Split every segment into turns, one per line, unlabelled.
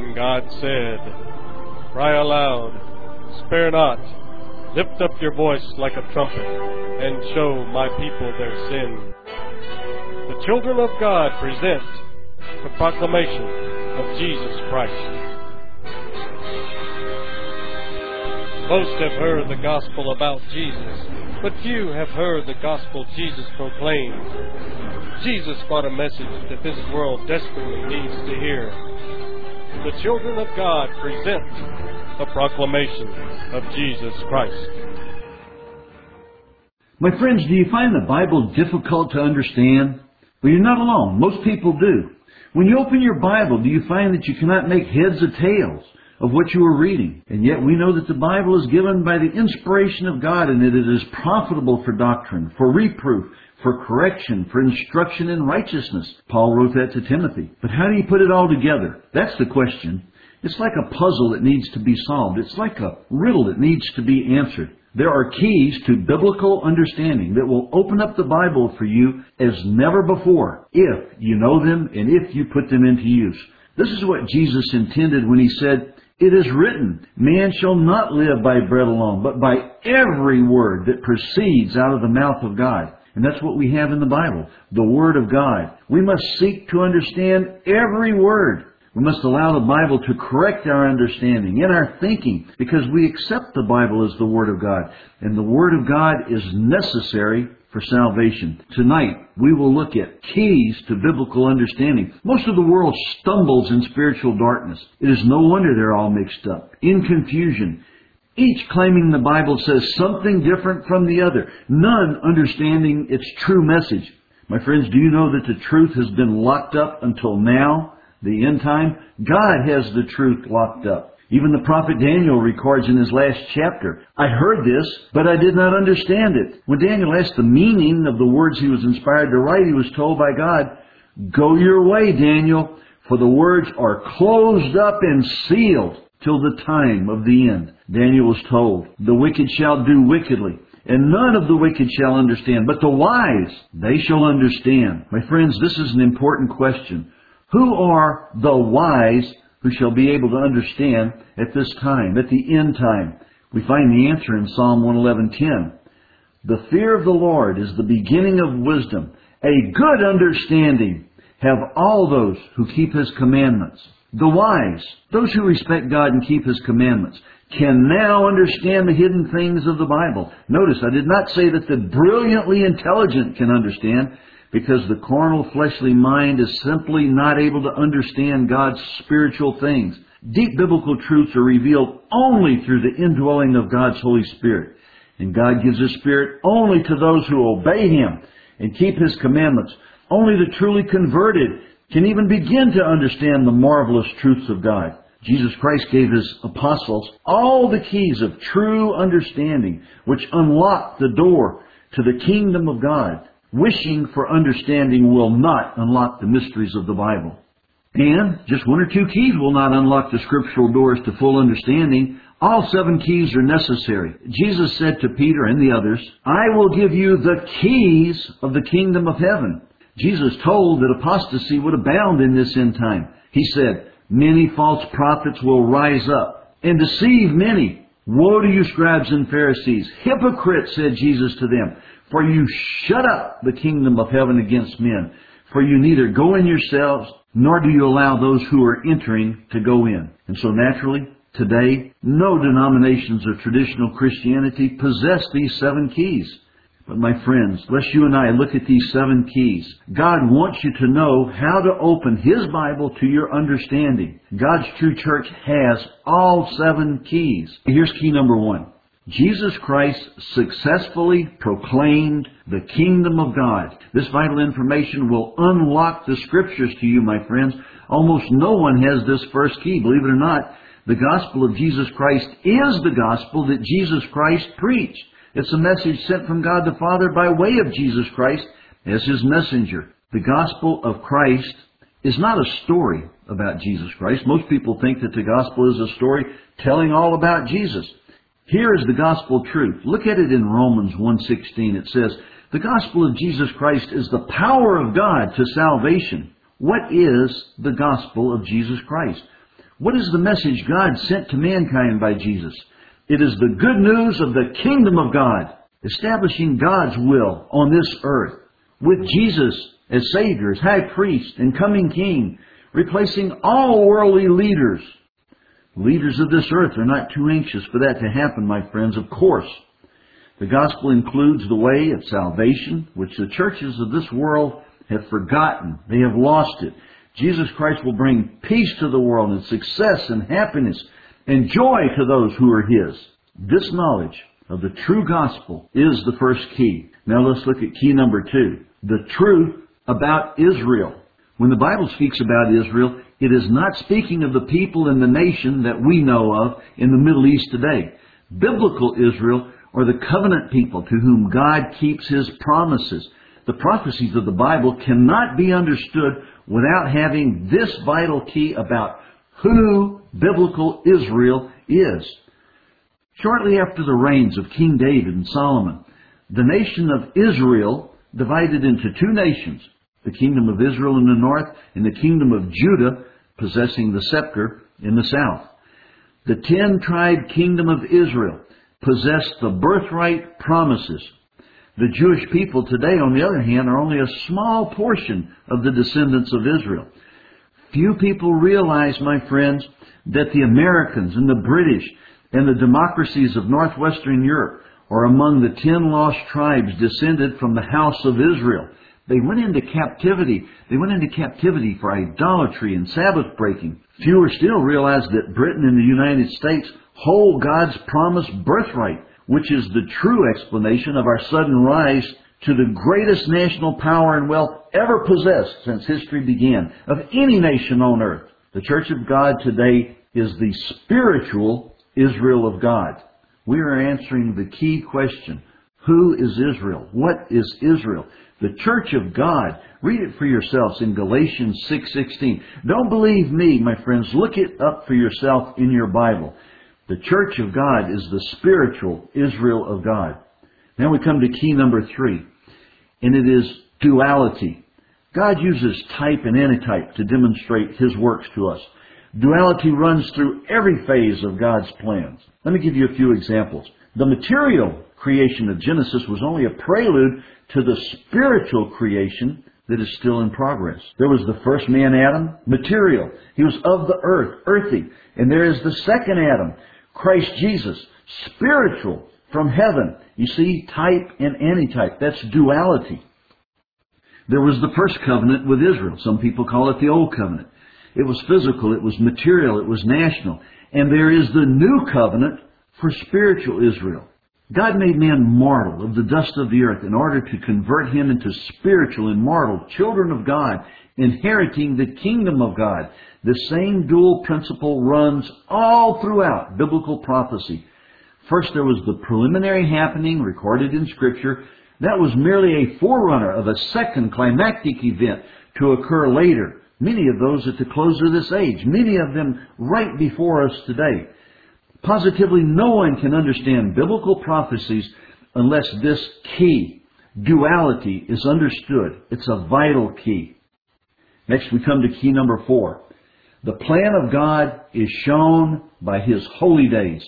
And God said, "Cry aloud, spare not, lift up your voice like a trumpet, and show my people their sin." The children of God present the proclamation of Jesus Christ. Most have heard the gospel about Jesus, but few have heard the gospel Jesus proclaimed. Jesus brought a message that this world desperately needs to hear. The children of God present the proclamation of Jesus Christ.
My friends, do you find the Bible difficult to understand? Well, you're not alone. Most people do. When you open your Bible, do you find that you cannot make heads or tails of what you are reading? And yet we know that the Bible is given by the inspiration of God, and that it is profitable for doctrine, for reproof, for correction, for instruction in righteousness. Paul wrote that to Timothy. But how do you put it all together? That's the question. It's like a puzzle that needs to be solved. It's like a riddle that needs to be answered. There are keys to biblical understanding that will open up the Bible for you as never before, if you know them and if you put them into use. This is what Jesus intended when He said, "It is written, man shall not live by bread alone, but by every word that proceeds out of the mouth of God." And that's what we have in the Bible, the Word of God. We must seek to understand every word. We must allow the Bible to correct our understanding and our thinking, because we accept the Bible as the Word of God. And the Word of God is necessary for salvation. Tonight, we will look at keys to biblical understanding. Most of the world stumbles in spiritual darkness. It is no wonder they're all mixed up, in confusion, each claiming the Bible says something different from the other, none understanding its true message. My friends, do you know that the truth has been locked up until now, the end time? God has the truth locked up. Even the prophet Daniel records in his last chapter, "I heard this, but I did not understand it." When Daniel asked the meaning of the words he was inspired to write, he was told by God, "Go your way, Daniel, for the words are closed up and sealed till the time of the end." Daniel was told, "The wicked shall do wickedly, and none of the wicked shall understand, but the wise, they shall understand." My friends, this is an important question. Who are the wise who shall be able to understand at this time, at the end time? We find the answer in Psalm 111:10. "The fear of the Lord is the beginning of wisdom. A good understanding have all those who keep His commandments." The wise, those who respect God and keep His commandments, can now understand the hidden things of the Bible. Notice, I did not say that the brilliantly intelligent can understand, because the carnal, fleshly mind is simply not able to understand God's spiritual things. Deep biblical truths are revealed only through the indwelling of God's Holy Spirit. And God gives His Spirit only to those who obey Him and keep His commandments. Only the truly converted can even begin to understand the marvelous truths of God. Jesus Christ gave His apostles all the keys of true understanding, which unlock the door to the kingdom of God. Wishing for understanding will not unlock the mysteries of the Bible. And just one or two keys will not unlock the scriptural doors to full understanding. All 7 keys are necessary. Jesus said to Peter and the others, "I will give you the keys of the kingdom of heaven." Jesus told that apostasy would abound in this end time. He said, "Many false prophets will rise up and deceive many. Woe to you, scribes and Pharisees! Hypocrites," said Jesus to them, "for you shut up the kingdom of heaven against men. For you neither go in yourselves, nor do you allow those who are entering to go in." And so naturally, today, no denominations of traditional Christianity possess these 7 keys. But my friends, lest you and I look at these 7 keys, God wants you to know how to open His Bible to your understanding. God's true church has all 7 keys. Here's key number 1. Jesus Christ successfully proclaimed the kingdom of God. This vital information will unlock the Scriptures to you, my friends. Almost no one has this first key. Believe it or not, the gospel of Jesus Christ is the gospel that Jesus Christ preached. It's a message sent from God the Father by way of Jesus Christ as His messenger. The gospel of Christ is not a story about Jesus Christ. Most people think that the gospel is a story telling all about Jesus. Here is the gospel truth. Look at it in Romans 1:16. It says, "The gospel of Jesus Christ is the power of God to salvation." What is the gospel of Jesus Christ? What is the message God sent to mankind by Jesus? It is the good news of the kingdom of God, establishing God's will on this earth, with Jesus as Savior, as High Priest, and coming King, replacing all worldly leaders. Leaders of this earth are not too anxious for that to happen, my friends, of course. The gospel includes the way of salvation, which the churches of this world have forgotten. They have lost it. Jesus Christ will bring peace to the world and success and happiness and joy to those who are His. This knowledge of the true gospel is the first key. Now let's look at key number 2. The truth about Israel. When the Bible speaks about Israel, it is not speaking of the people and the nation that we know of in the Middle East today. Biblical Israel are the covenant people to whom God keeps His promises. The prophecies of the Bible cannot be understood without having this vital key about who biblical Israel is. Shortly after the reigns of King David and Solomon, the nation of Israel divided into two nations, the kingdom of Israel in the north and the kingdom of Judah possessing the scepter in the south. The 10-tribe kingdom of Israel possessed the birthright promises. The Jewish people today, on the other hand, are only a small portion of the descendants of Israel. Few people realize, my friends, that the Americans and the British and the democracies of northwestern Europe are among the 10 lost tribes descended from the house of Israel. They went into captivity. They went into captivity for idolatry and Sabbath breaking. Fewer still realize that Britain and the United States hold God's promised birthright, which is the true explanation of our sudden rise to the greatest national power and wealth ever possessed since history began, of any nation on earth. The Church of God today is the spiritual Israel of God. We are answering the key question: who is Israel? What is Israel? The Church of God. Read it for yourselves in Galatians 6:16. Don't believe me, my friends. Look it up for yourself in your Bible. The Church of God is the spiritual Israel of God. Now we come to key number 3, and it is duality. God uses type and antitype to demonstrate His works to us. Duality runs through every phase of God's plans. Let me give you a few examples. The material creation of Genesis was only a prelude to the spiritual creation that is still in progress. There was the first man, Adam, material. He was of the earth, earthy. And there is the second Adam, Christ Jesus, spiritual, from heaven. You see, type and antitype. That's duality. There was the first covenant with Israel. Some people call it the Old Covenant. It was physical, it was material, it was national. And there is the new covenant for spiritual Israel. God made man mortal of the dust of the earth in order to convert him into spiritual and mortal children of God, inheriting the kingdom of God. The same dual principle runs all throughout biblical prophecy. First, there was the preliminary happening recorded in Scripture. That was merely a forerunner of a second climactic event to occur later. Many of those at the close of this age, many of them right before us today. Positively no one can understand biblical prophecies unless this key, duality, is understood. It's a vital key. Next we come to key number 4. The plan of God is shown by His holy days.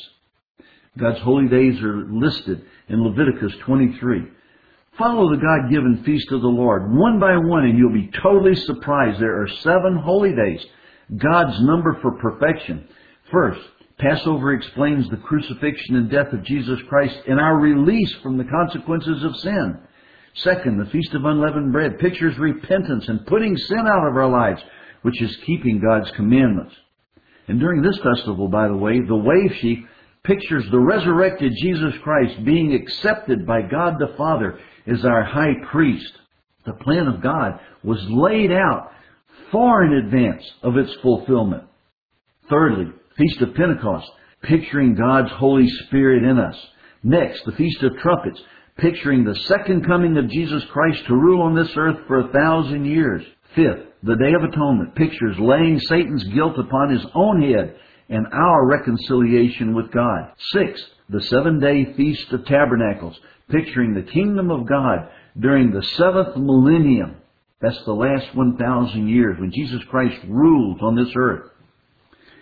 God's holy days are listed in Leviticus 23. Follow the God-given feast of the Lord one by one and you'll be totally surprised. There are 7 holy days, God's number for perfection. First, Passover explains the crucifixion and death of Jesus Christ and our release from the consequences of sin. Second, the Feast of Unleavened Bread pictures repentance and putting sin out of our lives, which is keeping God's commandments. And during this festival, by the way, the wave sheaf pictures the resurrected Jesus Christ being accepted by God the Father as our high priest. The plan of God was laid out far in advance of its fulfillment. Thirdly, Feast of Pentecost, picturing God's Holy Spirit in us. Next, the Feast of Trumpets, picturing the second coming of Jesus Christ to rule on this earth for 1,000 years. Fifth, the Day of Atonement pictures laying Satan's guilt upon His own head and our reconciliation with God. Sixth, the 7-day Feast of Tabernacles, picturing the kingdom of God during the 7th millennium. That's the last 1,000 years when Jesus Christ rules on this earth.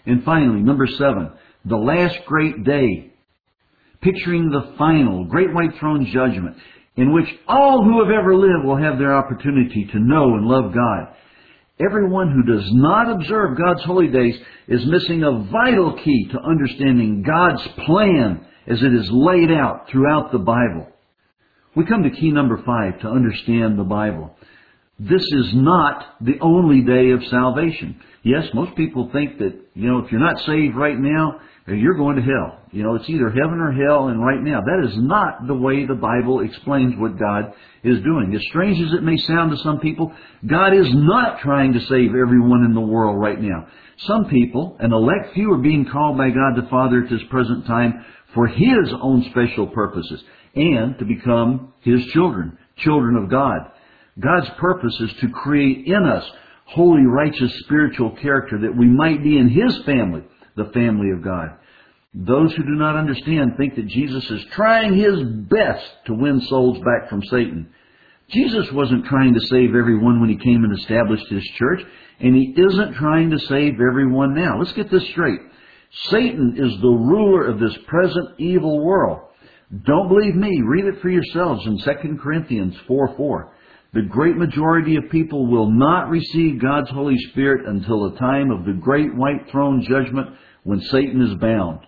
And finally, number 7, the last great day, picturing the final great white throne judgment in which all who have ever lived will have their opportunity to know and love God. Everyone who does not observe God's holy days is missing a vital key to understanding God's plan as it is laid out throughout the Bible. We come to key number 5 to understand the Bible. This is not the only day of salvation. Yes, most people think that, if you're not saved right now, you're going to hell. It's either heaven or hell, and right now. That is not the way the Bible explains what God is doing. As strange as it may sound to some people, God is not trying to save everyone in the world right now. Some people, an elect few, are being called by God the Father at this present time for His own special purposes and to become His children of God. God's purpose is to create in us holy, righteous, spiritual character that we might be in His family, the family of God. Those who do not understand think that Jesus is trying His best to win souls back from Satan. Jesus wasn't trying to save everyone when He came and established His church, and He isn't trying to save everyone now. Let's get this straight. Satan is the ruler of this present evil world. Don't believe me. Read it for yourselves in 2 Corinthians 4:4. The great majority of people will not receive God's Holy Spirit until the time of the great white throne judgment when Satan is bound.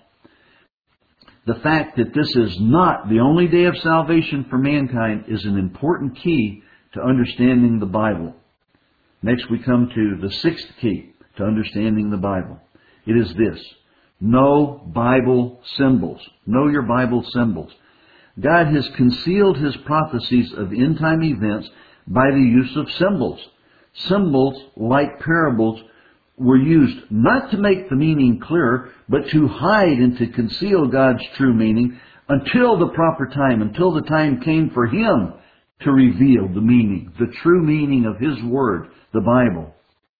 The fact that this is not the only day of salvation for mankind is an important key to understanding the Bible. Next we come to the 6th key to understanding the Bible. It is this: know Bible symbols. Know your Bible symbols. God has concealed His prophecies of end-time events by the use of symbols. Symbols, like parables, were used not to make the meaning clearer, but to hide and to conceal God's true meaning until the proper time, until the time came for Him to reveal the meaning, the true meaning of His Word, the Bible.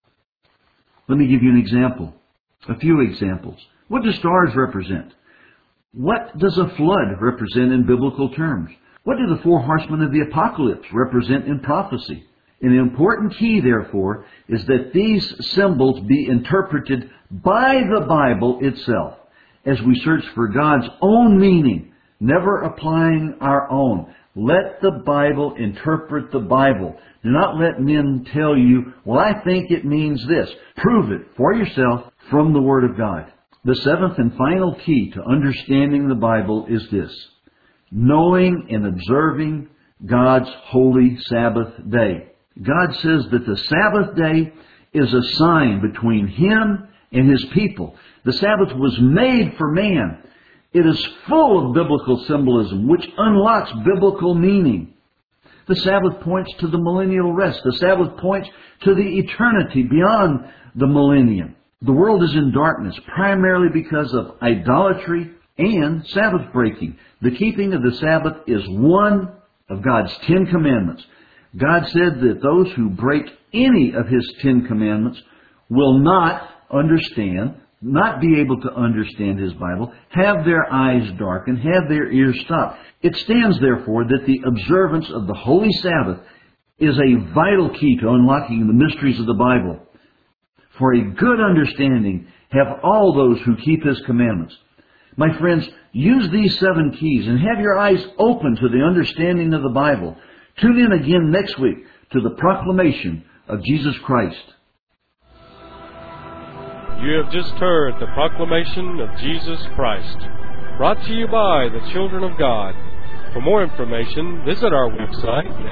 Let me give you an example, a few examples. What do stars represent? What does a flood represent in biblical terms? What do the 4 horsemen of the apocalypse represent in prophecy? An important key, therefore, is that these symbols be interpreted by the Bible itself as we search for God's own meaning, never applying our own. Let the Bible interpret the Bible. Do not let men tell you, well, I think it means this. Prove it for yourself from the Word of God. The 7th and final key to understanding the Bible is this: knowing and observing God's holy Sabbath day. God says that the Sabbath day is a sign between Him and His people. The Sabbath was made for man. It is full of biblical symbolism, which unlocks biblical meaning. The Sabbath points to the millennial rest. The Sabbath points to the eternity beyond the millennium. The world is in darkness, primarily because of idolatry and Sabbath breaking. The keeping of the Sabbath is one of God's 10 commandments. God said that those who break any of His 10 commandments will not be able to understand His Bible, have their eyes darkened, have their ears stopped. It stands, therefore, that the observance of the Holy Sabbath is a vital key to unlocking the mysteries of the Bible. For a good understanding have all those who keep His commandments. My friends, use these 7 keys and have your eyes open to the understanding of the Bible. Tune in again next week to the proclamation of Jesus Christ.
You have just heard the proclamation of Jesus Christ, brought to you by the Children of God. For more information, visit our website